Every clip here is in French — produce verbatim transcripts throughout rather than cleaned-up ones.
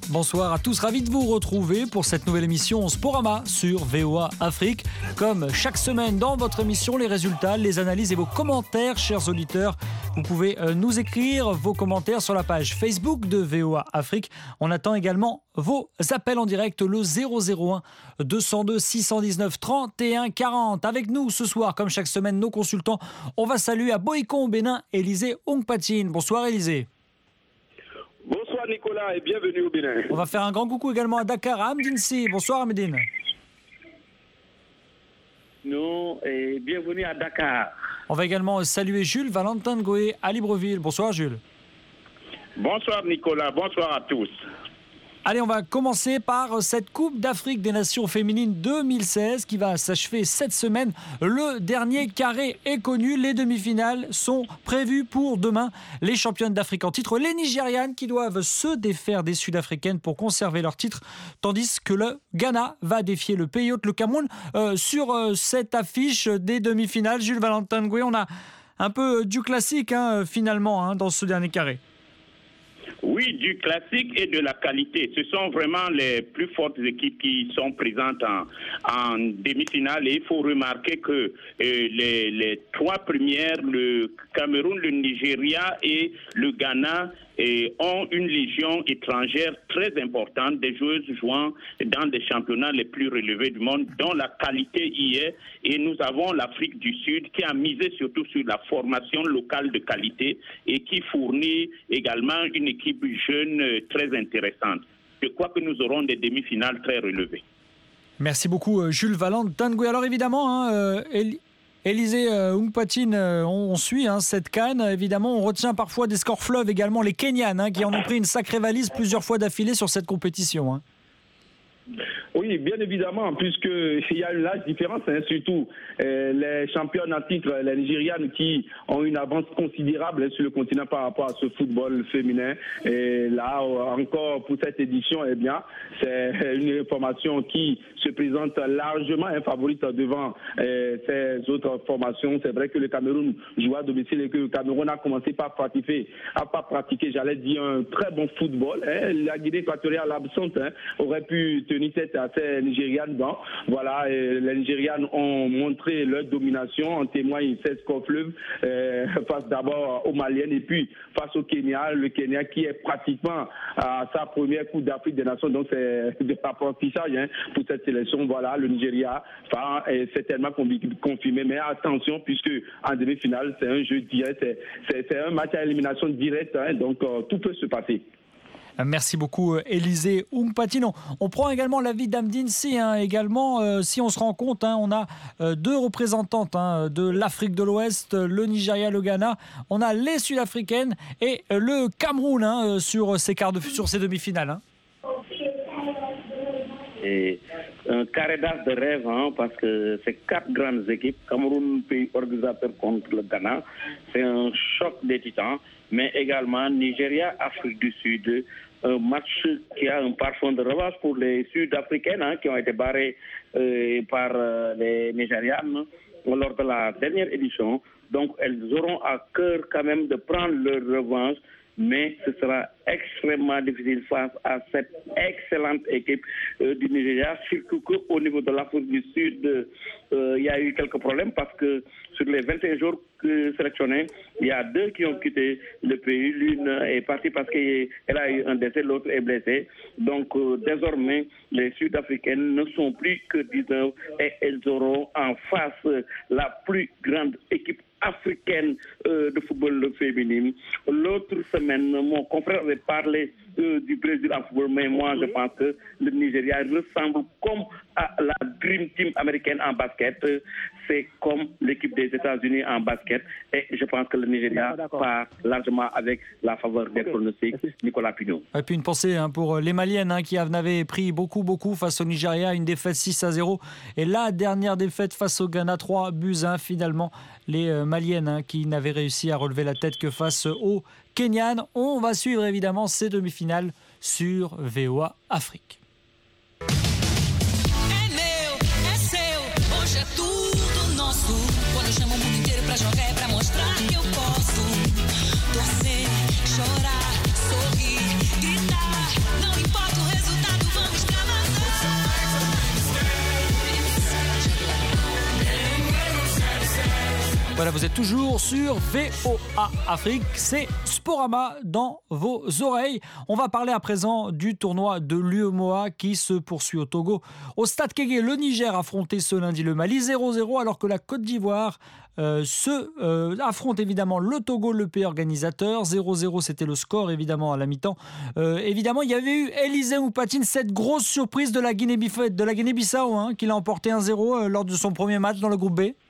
Bonsoir à tous, ravi de vous retrouver pour cette nouvelle émission Sporama sur V O A Afrique. Comme chaque semaine dans votre émission, les résultats, les analyses et vos commentaires, chers auditeurs. Vous pouvez nous écrire vos commentaires sur la page Facebook de V O A Afrique. On attend également vos appels en direct, le zéro zéro un deux cent deux six cent dix-neuf trente et un quarante. Avec nous ce soir, comme chaque semaine, nos consultants. On va saluer à Boikon au Bénin, Élisée Ongpatine. Bonsoir Élisée. Bonsoir Nicolas et bienvenue au Bénin. On va faire un grand coucou également à Dakar, à Amdine Si. Bonsoir Amdine. Nous et bienvenue à Dakar. On va également saluer Jules Valentin Ngoé à Libreville. Bonsoir Jules. Bonsoir Nicolas, bonsoir à tous. Allez, on va commencer par cette Coupe d'Afrique des Nations féminines deux mille seize qui va s'achever cette semaine. Le dernier carré est connu. Les demi-finales sont prévues pour demain. Les championnes d'Afrique en titre, les Nigérianes qui doivent se défaire des Sud-Africaines pour conserver leur titre, tandis que le Ghana va défier le pays hôte, le Cameroun. Euh, sur euh, cette affiche des demi-finales, Jules Valentin Ngoé, on a un peu du classique hein, finalement hein, dans ce dernier carré. Oui, du classique et de la qualité. Ce sont vraiment les plus fortes équipes qui sont présentes en, en demi-finale. Et il faut remarquer que euh, les, les trois premières, le Cameroun, le Nigeria et le Ghana, et ont une légion étrangère très importante, des joueuses jouant dans des championnats les plus relevés du monde, dont la qualité y est. Et nous avons l'Afrique du Sud qui a misé surtout sur la formation locale de qualité et qui fournit également une équipe jeune très intéressante. Je crois que nous aurons des demi-finales très relevées. Merci beaucoup Jules Valentin Ngoé. Alors évidemment, hein, euh, El- Élisée euh, Ongpatine, euh, on, on suit hein, cette CAN. Évidemment, on retient parfois des scores fleuves également, les Kenyanes, hein, qui en ont pris une sacrée valise plusieurs fois d'affilée sur cette compétition. Hein. Oui, bien évidemment, puisqu'il y a une large différence, hein, surtout euh, les championnes en titre, les Nigérianes qui ont une avance considérable hein, sur le continent par rapport à ce football féminin. Et là, encore pour cette édition, eh bien, c'est une formation qui se présente largement hein, favorite devant euh, ces autres formations. C'est vrai que le Cameroun joue à domicile et que le Cameroun a commencé par pratiquer, à pas pratiquer, j'allais dire, un très bon football. Hein. La Guinée équatoriale absente hein, aurait pu tenir tête à ces Nigérianes. Bon, voilà, et les Nigérianes ont montré leur domination, en témoigne seize scores fleuves euh, face d'abord aux Maliennes et puis face au Kenya, le Kenya qui est pratiquement à sa première Coupe d'Afrique des Nations, donc c'est de l'apprentissage hein, pour cette sélection. Voilà, le Nigeria enfin, est certainement confirmé, mais attention puisque en demi-finale c'est un jeu direct, c'est, c'est, c'est un match à élimination directe, hein, donc euh, tout peut se passer. Merci beaucoup Élisée Ongpatine. On, on prend également l'avis d'Amdine Si. Hein, également, euh, si on se rend compte, hein, on a euh, deux représentantes hein, de l'Afrique de l'Ouest, le Nigeria, le Ghana. On a les Sud-Africaines et euh, le Cameroun hein, sur ces quarts de, sur ces demi-finales. Hein. Et un carré d'as de rêve, hein, parce que c'est quatre grandes équipes. Cameroun, pays organisateur contre le Ghana. C'est un choc des titans. Mais également Nigeria, Afrique du Sud. Un match qui a un parfum de revanche pour les Sud-Africaines hein, qui ont été barrées euh, par euh, les Nigérianes lors de la dernière édition. Donc elles auront à cœur quand même de prendre leur revanche, mais ce sera extrêmement difficile face à cette excellente équipe euh, du Nigeria, surtout qu'au niveau de l'Afrique du Sud, euh, il y a eu quelques problèmes parce que sur les vingt et un jours que sélectionnés, il y a deux qui ont quitté le pays. L'une est partie parce qu'elle a eu un décès, l'autre est blessée. Donc euh, désormais, les Sud-Africaines ne sont plus que dix-neuf et elles auront en face la plus grande équipe africaine euh, de football féminin. L'autre semaine, mon confrère avait parlé euh, du Brésil en football, mais moi je pense que le Nigeria ressemble comme à la Dream Team américaine en basket. C'est comme l'équipe des États-Unis en basket. Et je pense que le Nigeria part largement avec la faveur des pronostics. Nicolas Pignot. Et puis une pensée hein, pour les Maliennes hein, qui avaient pris beaucoup, beaucoup face au Nigeria. Une défaite six à zéro. Et la dernière défaite face au Ghana, trois buts un finalement. Les euh, Maliennes hein, qui n'avaient réussi à relever la tête que face aux Kenyanes. On va suivre évidemment ces demi-finales sur V O A Afrique. Chorar, sorrir, gritar, não importa o Voilà, vous êtes toujours sur V O A Afrique, c'est Sporama dans vos oreilles. On va parler à présent du tournoi de l'U E M O A qui se poursuit au Togo. Au Stade Kégué, le Niger a affronté ce lundi le Mali zéro zéro, alors que la Côte d'Ivoire euh, se, euh, affronte évidemment le Togo, le pays organisateur. zéro zéro, c'était le score évidemment à la mi-temps. Euh, évidemment, il y avait eu Élisée Moupatine, cette grosse surprise de la Guinée-Bissau, de la Guinée-Bissau hein, qui l'a emporté un zéro euh, lors de son premier match dans le groupe B.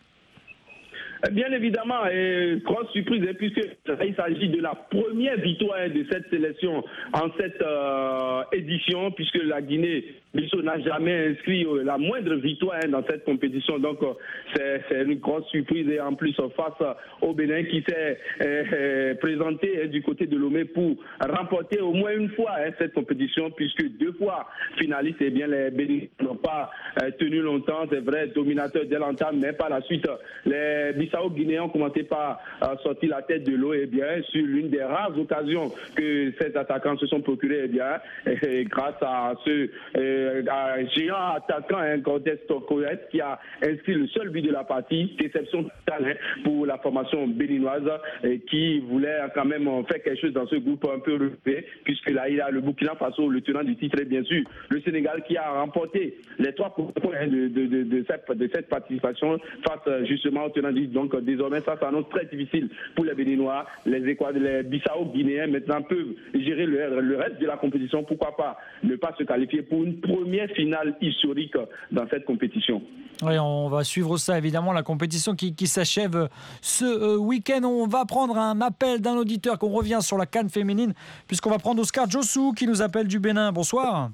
Bien évidemment, et grosse surprise, puisqu'il s'agit de la première victoire de cette sélection en cette euh, édition, puisque la Guinée-Bissau n'a jamais inscrit euh, la moindre victoire hein, dans cette compétition. Donc, euh, c'est, c'est une grosse surprise. Et en plus, face au Bénin qui s'est euh, euh, présenté hein, du côté de Lomé pour remporter au moins une fois hein, cette compétition, puisque deux fois finalistes, eh bien, les Bénins n'ont pas euh, tenu longtemps. C'est vrai, dominateur dès l'entame, mais par la suite, les Bissau-Guinéens ont commencé par euh, sortir la tête de l'eau, et bien, sur l'une des rares occasions que ces attaquants se sont procurés, et bien, et, et grâce à ce euh, à géant attaquant, hein, Cordes Tokoret, qui a inscrit le seul but de la partie, déception totale hein, pour la formation béninoise, et qui voulait quand même faire quelque chose dans ce groupe un peu relevé, puisque là, il y a le Burkina Faso, le tenant du titre, et bien sûr, le Sénégal qui a remporté les trois points hein, de, de, de, de, cette, de cette participation face justement au tenant du titre. Donc désormais, ça s'annonce très difficile pour les Béninois. Les Équatoriens, les Bissau-Guinéens maintenant peuvent gérer le, le reste de la compétition. Pourquoi pas ne pas se qualifier pour une première finale historique dans cette compétition. Oui, on va suivre ça évidemment, la compétition qui, qui s'achève ce euh, week-end. On va prendre un appel d'un auditeur qu'on revient sur la CAN féminine, puisqu'on va prendre Oscar Jossou qui nous appelle du Bénin. Bonsoir.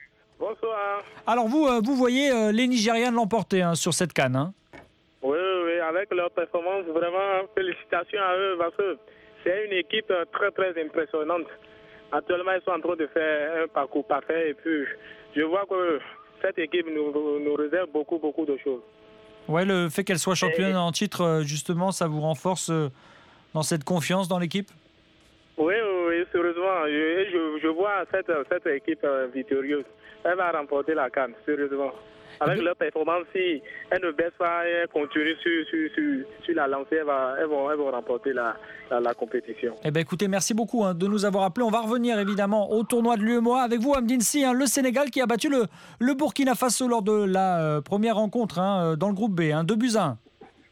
Bonsoir. Alors vous, euh, vous voyez euh, les Nigérianes l'emporter hein, sur cette CAN hein. Oui, oui, avec leur performance, vraiment, félicitations à eux, parce que c'est une équipe très, très impressionnante. Actuellement, ils sont en train de faire un parcours parfait, et puis je vois que cette équipe nous, nous réserve beaucoup, beaucoup de choses. Ouais, le fait qu'elle soit championne et... en titre, justement, ça vous renforce dans cette confiance dans l'équipe? Oui, oui, oui, sérieusement, je, je, je vois cette, cette équipe victorieuse. Elle va remporter la CAN, sérieusement. Avec leur performance, si elles ne baissent pas et continuent sur, sur, sur, sur la lancée, elles, va, elles, vont, elles vont remporter la, la, la compétition. Eh bien, écoutez, merci beaucoup hein, de nous avoir appelés. On va revenir évidemment au tournoi de l'U E M O A avec vous, Amdine Si, hein, le Sénégal qui a battu le, le Burkina Faso lors de la euh, première rencontre hein, dans le groupe B, hein, deux buts à un.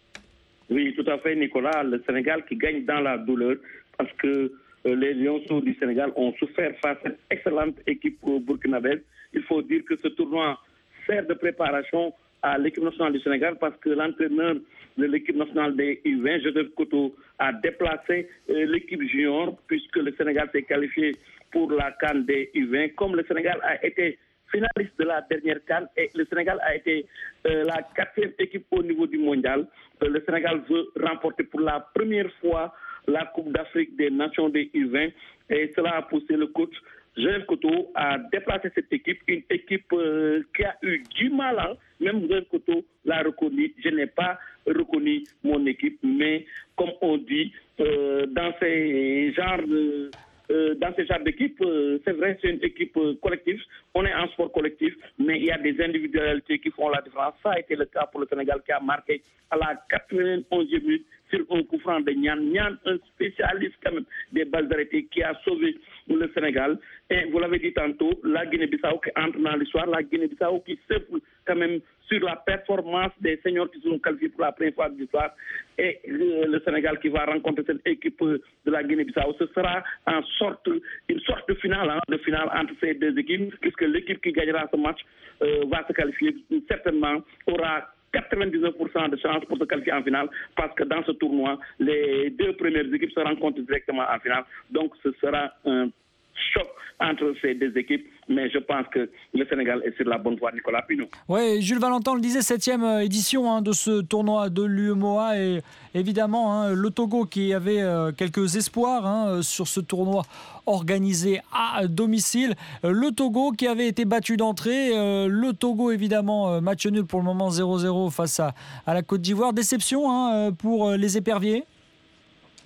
Oui, tout à fait, Nicolas. Le Sénégal qui gagne dans la douleur parce que euh, les Lionceaux du Sénégal ont souffert face à cette excellente équipe burkinabèse. Il faut dire que ce tournoi sert de préparation à l'équipe nationale du Sénégal parce que l'entraîneur de l'équipe nationale des U vingt, Joseph Koto, a déplacé euh, l'équipe junior puisque le Sénégal s'est qualifié pour la CAN des U vingt. Comme le Sénégal a été finaliste de la dernière CAN et le Sénégal a été euh, la quatrième équipe au niveau du mondial, euh, le Sénégal veut remporter pour la première fois la Coupe d'Afrique des Nations des U vingt et cela a poussé le coach Joseph Koto a déplacé cette équipe, une équipe euh, qui a eu du mal, hein. Même Joseph Koto l'a reconnu. Je n'ai pas reconnu mon équipe, mais comme on dit, euh, dans ces genres de, euh, dans ces genres d'équipe, euh, c'est vrai, c'est une équipe euh, collective. On est en sport collectif, mais il y a des individualités qui font la différence. Ça a été le cas pour le Sénégal qui a marqué à la quatre-vingt-onzième minute sur un coup franc de Nian. Nian, un spécialiste quand même des balles arrêtées qui a sauvé le Sénégal. Et vous l'avez dit tantôt, la Guinée-Bissau qui entre dans l'histoire, la Guinée-Bissau qui souffle quand même sur la performance des seniors qui sont qualifiés pour la première fois de l'histoire. Et le, le Sénégal qui va rencontrer cette équipe de la Guinée-Bissau. Ce sera en sorte, une sorte de finale, hein, de finale entre ces deux équipes, puisque l'équipe qui gagnera ce match euh, va se qualifier, certainement aura quatre-vingt-dix-neuf pour cent de chances pour se qualifier en finale parce que dans ce tournoi, les deux premières équipes se rencontrent directement en finale. Donc ce sera un choc entre ces deux équipes, mais je pense que le Sénégal est sur la bonne voie, Nicolas Pinot. Oui, Jules Valentin le disait, septième édition hein, de ce tournoi de l'U E M O A et évidemment hein, le Togo qui avait euh, quelques espoirs hein, sur ce tournoi organisé à domicile. Le Togo qui avait été battu d'entrée, euh, le Togo évidemment match nul pour le moment zéro zéro face à, à la Côte d'Ivoire. Déception hein, pour les éperviers.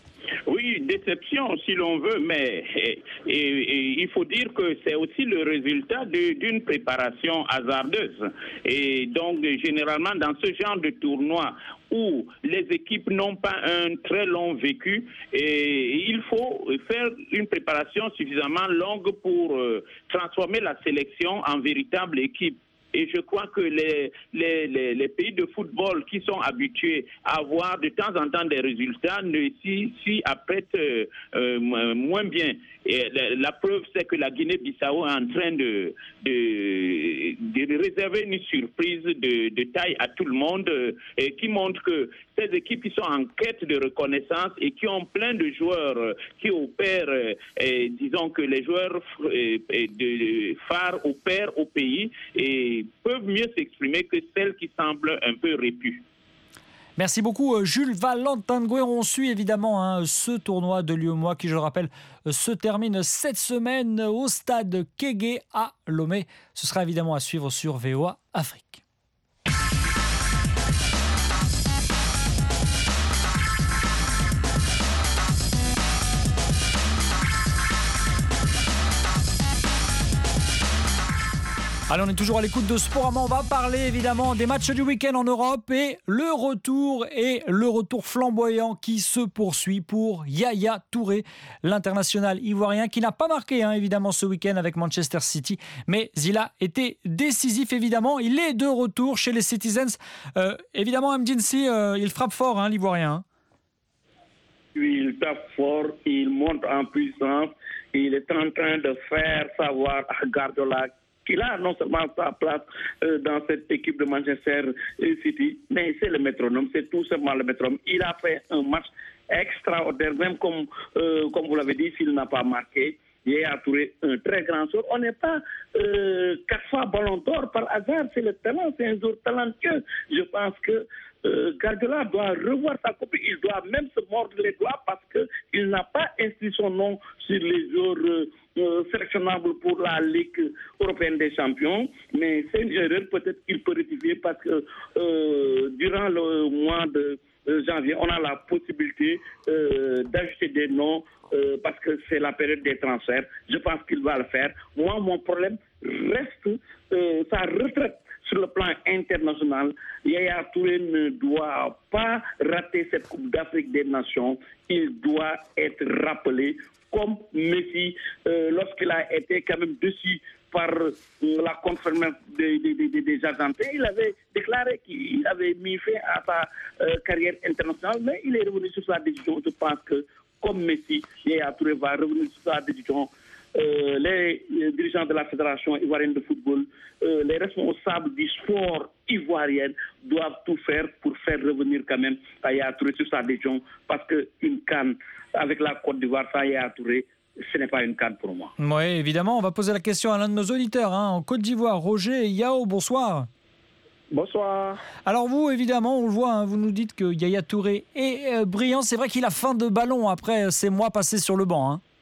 Oui, déception si l'on veut, mais et, et, et il faut dire que c'est aussi le résultat d'une préparation hasardeuse. Et donc, généralement, dans ce genre de tournoi où les équipes n'ont pas un très long vécu, et il faut faire une préparation suffisamment longue pour euh, transformer la sélection en véritable équipe. Et je crois que les, les, les, les pays de football qui sont habitués à avoir de temps en temps des résultats ne s'y si apprêtent euh, euh, moins bien. Et la, la preuve, c'est que la Guinée-Bissau est en train de, de, de réserver une surprise de, de taille à tout le monde euh, et qui montre que ces équipes qui sont en quête de reconnaissance et qui ont plein de joueurs euh, qui opèrent, euh, et, disons que les joueurs euh, de phares opèrent au pays et peuvent mieux s'exprimer que celles qui semblent un peu répues. Merci beaucoup Jules Valentin Ngoué. On suit évidemment hein, ce tournoi de l'U E M O A qui, je le rappelle, se termine cette semaine au stade Kégué à Lomé. Ce sera évidemment à suivre sur V O A Afrique. Allez, on est toujours à l'écoute de Sporama. On va parler évidemment des matchs du week-end en Europe et le retour et le retour flamboyant qui se poursuit pour Yaya Touré, l'international ivoirien qui n'a pas marqué hein, évidemment ce week-end avec Manchester City, mais il a été décisif évidemment. Il est de retour chez les Citizens. Euh, évidemment, Mdinsi, euh, il frappe fort hein, l'ivoirien. Hein. Oui, il tape fort, il monte en puissance, il est en train de faire savoir à Guardiola qu'il a non seulement sa place euh, dans cette équipe de Manchester City, mais c'est le métronome, c'est tout simplement le métronome. Il a fait un match extraordinaire, même comme, euh, comme vous l'avez dit, s'il n'a pas marqué. Yaya Touré, un très grand joueur. On n'est pas euh, quatre fois ballon d'or par hasard, c'est le talent, c'est un joueur talentueux. Je pense que euh, Guardiola doit revoir sa copie, il doit même se mordre les doigts parce qu'il n'a pas inscrit son nom sur les joueurs euh, euh, sélectionnables pour la Ligue européenne des champions. Mais c'est une erreur, peut-être qu'il peut rectifier parce que euh, durant le mois de euh, janvier, on a la possibilité euh, d'ajouter des noms Euh, parce que c'est la période des transferts. Je pense qu'il va le faire. Moi, mon problème reste euh, sa retraite sur le plan international. Yaya Touré ne doit pas rater cette Coupe d'Afrique des Nations. Il doit être rappelé comme Messi euh, lorsqu'il a été quand même déçu par euh, la conférence des, des, des, des Argentins. Il avait déclaré qu'il avait mis fin à sa euh, carrière internationale, mais il est revenu sur sa décision. Je pense que comme Messi, Yaya Touré va revenir sur sa décision. Euh, les, les dirigeants de la Fédération ivoirienne de football, euh, les responsables du sport ivoirien doivent tout faire pour faire revenir quand même Yaya Touré sur sa décision, parce qu'une CAN avec la Côte d'Ivoire sans Yaya Touré, ce n'est pas une CAN pour moi. Oui, évidemment, on va poser la question à l'un de nos auditeurs hein, en Côte d'Ivoire. Roger Yao, bonsoir. Bonsoir. Alors vous, évidemment, on le voit, hein, vous nous dites que Yaya Touré est euh, brillant. C'est vrai qu'il a faim de ballon après ces mois passés sur le banc. Hein.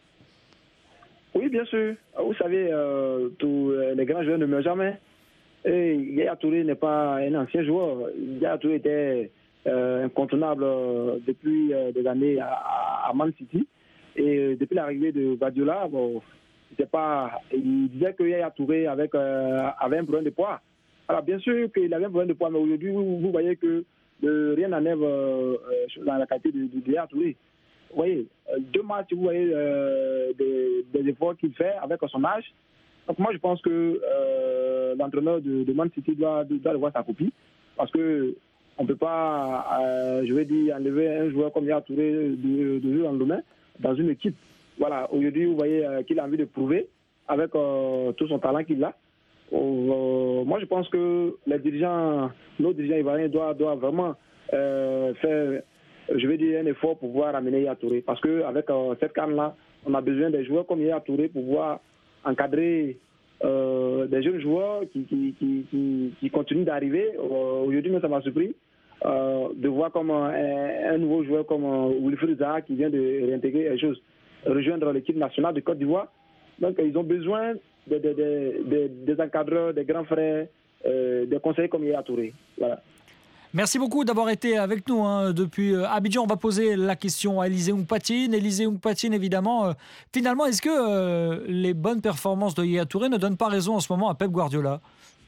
Oui, bien sûr. Vous savez, euh, tous les grands joueurs ne meurent jamais. Et Yaya Touré n'est pas un ancien joueur. Yaya Touré était euh, incontournable euh, depuis euh, des années à, à Man City. Et euh, depuis l'arrivée de Guardiola, bon, c'était pas, il disait que Yaya Touré avec, euh, avait un problème de poids. Alors, bien sûr qu'il avait un problème de poids, mais aujourd'hui, vous, vous voyez que euh, rien n'enlève euh, dans la qualité de, de, de Yaya Touré. Vous voyez, euh, deux matchs, vous voyez euh, des, des efforts qu'il fait avec son âge. Donc, moi, je pense que euh, l'entraîneur de, de Man City doit, doit revoir sa copie. Parce que on ne peut pas, euh, je vais dire, enlever un joueur comme Yaya Touré de, de jeu en lendemain dans une équipe. Voilà, aujourd'hui, vous voyez euh, qu'il a envie de prouver avec euh, tout son talent qu'il a. Euh, moi, je pense que les dirigeants, nos dirigeants ivoiriens doivent, doivent vraiment euh, faire, je vais dire, un effort pour pouvoir amener Yaya Touré. Parce qu'avec euh, cette canne-là, on a besoin des joueurs comme Yaya Touré pour pouvoir encadrer euh, des jeunes joueurs qui, qui, qui, qui, qui continuent d'arriver. Euh, aujourd'hui, ça m'a surpris euh, de voir comme un, un nouveau joueur comme euh, Wilfried Zaha qui vient de réintégrer les choses, rejoindre l'équipe nationale de Côte d'Ivoire. Donc, ils ont besoin Des, des, des, des encadreurs, des grands frères, euh, des conseillers comme Yaya Touré. Voilà. Merci beaucoup d'avoir été avec nous hein, depuis Abidjan. On va poser la question à Élisée Hunkpatine. Élisée Hunkpatine, évidemment. Euh, finalement, est-ce que euh, les bonnes performances de Yaya Touré ne donnent pas raison en ce moment à Pep Guardiola?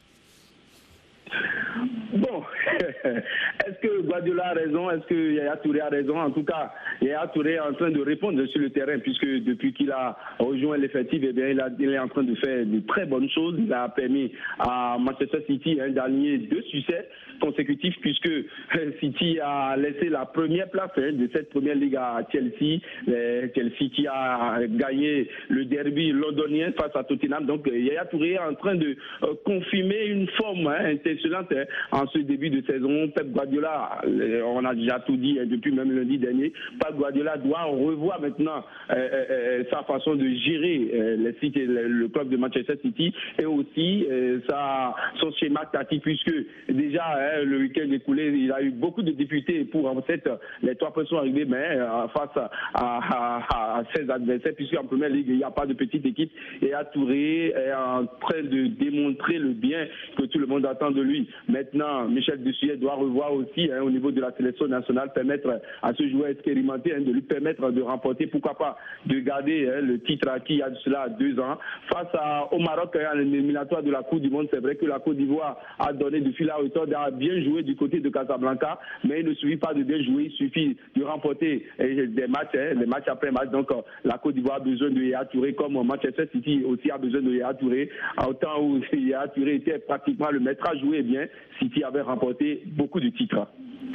Bon, est-ce que Guardiola a raison? Est-ce que Yaya Touré a raison? En tout cas, Yaya Touré est en train de répondre sur le terrain puisque depuis qu'il a rejoint l'effectif, eh bien, il, a, il est en train de faire de très bonnes choses. Il a permis à Manchester City hein, d'allier deux succès consécutifs puisque City a laissé la première place hein, de cette première ligue à Chelsea. Euh, Chelsea qui a gagné le derby londonien face à Tottenham. Donc Yaya Touré est en train de euh, confirmer une forme hein, excellente hein, en ce début de saison. Pep Guardiola, on a déjà tout dit hein, depuis même lundi dernier, Pep Guardiola doit revoir maintenant euh, euh, sa façon de gérer euh, les City, le, le club de Manchester City et aussi euh, sa, son schéma tactique puisque déjà hein, le week-end écoulé, il a eu beaucoup de difficultés pour en fait les trois points sont arrivés mais euh, face à, à, à ses adversaires puisqu'en première ligue il n'y a pas de petite équipe et à Touré est en train de démontrer le bien que tout le monde attend de lui. Maintenant, Michel Deschamps doit revoir aussi hein, au niveau de la sélection nationale, permettre à ce joueur expérimenté hein, de lui permettre de remporter, pourquoi pas, de garder hein, le titre acquis il y a de cela deux ans. Face à, au Maroc, hein, à l'éliminatoire de la Coupe du Monde, c'est vrai que la Côte d'Ivoire a donné de fil à retordre, a bien joué du côté de Casablanca, mais il ne suffit pas de bien jouer, il suffit de remporter hein, des matchs, hein, des matchs après match. Donc euh, la Côte d'Ivoire a besoin de Yaya Touré, comme Manchester City aussi a besoin de Yaya Touré. En temps où Yaya Touré était pratiquement le maître à jouer, bien, City avait remporté beaucoup de titres.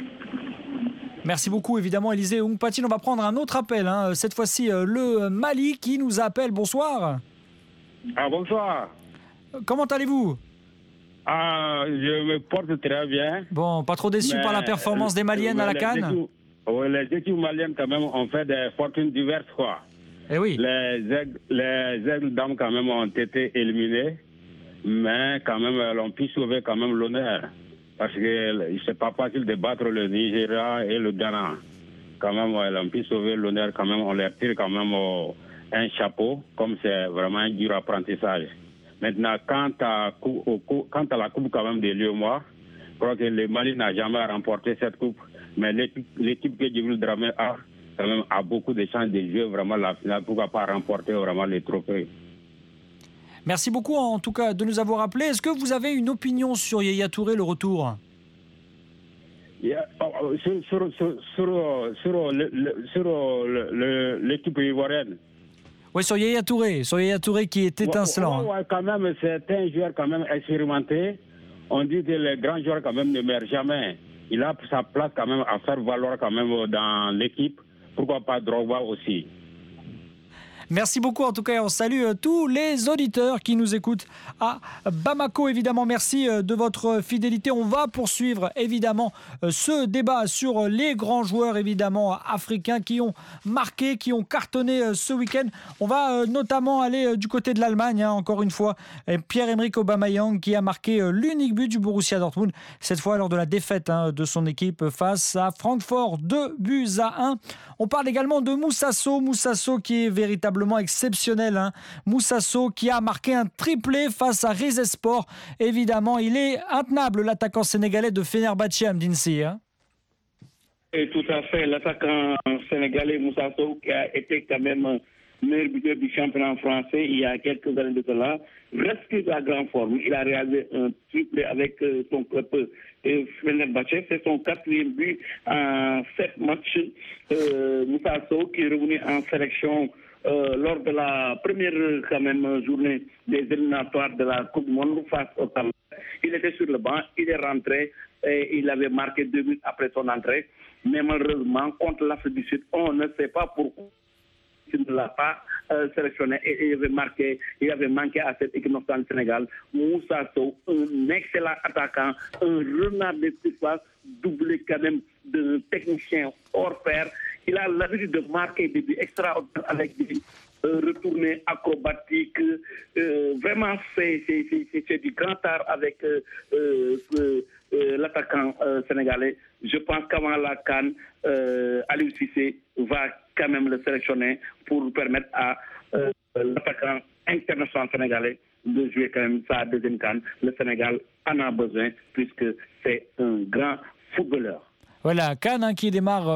Merci beaucoup, évidemment, Élisée Hunkpatine. On va prendre un autre appel. Hein. Cette fois-ci, le Mali qui nous appelle. Bonsoir. Ah, bonsoir. Comment allez-vous? Ah, je me porte très bien. Bon, pas trop déçu par la performance des Maliennes à la CAN? Oui, les équipes maliennes, quand même, ont fait des fortunes diverses, quoi. Eh oui. Les aigles, les aigles dames, quand même, ont été éliminés. Mais, quand même, elles ont pu sauver, quand même, l'honneur. Parce que c'est pas facile de battre le Nigeria et le Ghana. Quand même, elles ont pu sauver l'honneur, quand même, on leur tire quand même au, un chapeau, comme c'est vraiment un dur apprentissage. Maintenant, quant à, au, quant à la coupe, quand même, de l'U E M O A, je crois que le Mali n'a jamais remporté cette coupe. Mais l'équipe que Djibril Dramé a, quand même, a beaucoup de chances de jouer vraiment la finale. Pourquoi pas remporter vraiment les trophées? Merci beaucoup en tout cas de nous avoir appelés. Est-ce que vous avez une opinion sur Yaya Touré, le retour? Yeah. Sur, sur, sur, sur, sur, le, le, sur le, le, l'équipe ivoirienne. Oui, sur Yaya Touré, sur Yaya Touré qui est étincelant. Ouais, ouais, ouais, quand même, c'est un joueur quand même expérimenté. On dit que les grands joueurs quand même ne meurent jamais. Il a sa place quand même à faire valoir quand même dans l'équipe. Pourquoi pas Drogba aussi? Merci beaucoup en tout cas, on salue tous les auditeurs qui nous écoutent à Bamako. Évidemment, merci de votre fidélité. On va poursuivre évidemment ce débat sur les grands joueurs évidemment africains qui ont marqué, qui ont cartonné ce week-end. On va notamment aller du côté de l'Allemagne, hein, encore une fois. Pierre-Emerick Aubameyang qui a marqué l'unique but du Borussia Dortmund, cette fois lors de la défaite hein, de son équipe face à Francfort, deux buts à un. On parle également de Moussa Sow, Moussa Sow qui est véritablement exceptionnel. Hein. Moussa Sow qui a marqué un triplé face à Rizespor. Évidemment, il est intenable, l'attaquant sénégalais de Fenerbahçe, Amdinsi. Hein. Et tout à fait, l'attaquant sénégalais Moussa Sow qui a été quand même meilleur buteur du championnat français il y a quelques années de cela, reste à grande forme. Il a réalisé un triplé avec son club euh, Fenerbahçe. C'est son quatrième but en sept matchs. Euh, Moussa Sow qui est revenu en sélection Euh, lors de la première quand même journée des éliminatoires de la Coupe du Monde face au Cameroun. Il était sur le banc, il est rentré et il avait marqué deux minutes après son entrée. Mais malheureusement, contre l'Afrique du Sud, on ne sait pas pourquoi il ne l'a pas euh, sélectionné et il avait marqué, il avait manqué à cette équipe nationale du Sénégal. Moussa Sow, un excellent attaquant, un renard de surface, doublé quand même d'un technicien hors pair. Il a l'habitude de marquer des buts extraordinaires avec des euh, retournées acrobatiques. Euh, vraiment, c'est, c'est, c'est, c'est du grand art avec euh, euh, euh, l'attaquant euh, sénégalais. Je pense qu'avant la CAN, euh, Aliou Cissé va quand même le sélectionner pour permettre à euh, l'attaquant international sénégalais de jouer quand même sa deuxième CAN. Le Sénégal en a besoin puisque c'est un grand footballeurs. Voilà, Cannes hein, qui démarre